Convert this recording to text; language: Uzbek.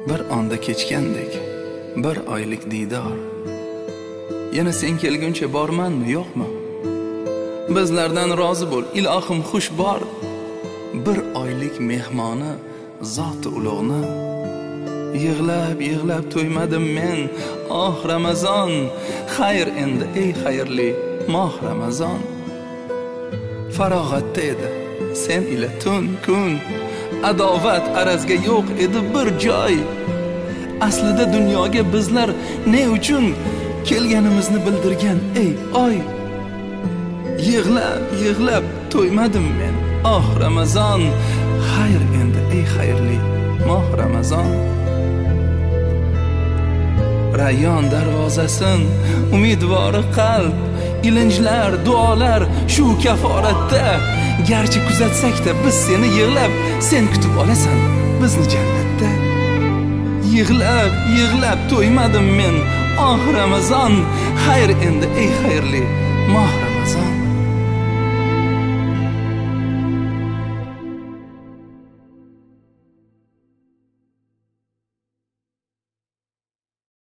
Bir onda kechgandek, bir oylik diydor. Yana sen kelguncha bormanmi, yo'qmi? Bizlardan rozi bo'l, ilohim xush bor. Bir oylik mehmoni, zot ulug'ni. Yig'lab to'ymadim men, oh Ramazon. Xayr endi ey xayrli moh Ramazon. Farog'atda edi sen ila tun kun. Adovat arazga yo'q edi bir joy. Aslida dunyoga bizlar ne uchun kelganimizni bildirgan ey oy. Yig'lab to'ymadim men, oh Ramazon. Xayr endi ey xayrli moh Ramazon. Rayyon darvozasin umidvori qalb, ilinjlar, duolar shu kaforatda. Garchi kuzatsak-da biz seni yig'lab, sen kutib olasan bizni jannatda. Yig'lab to'ymadim men, oh Ramazon. Xayr endi ey xayrli moh Ramazon.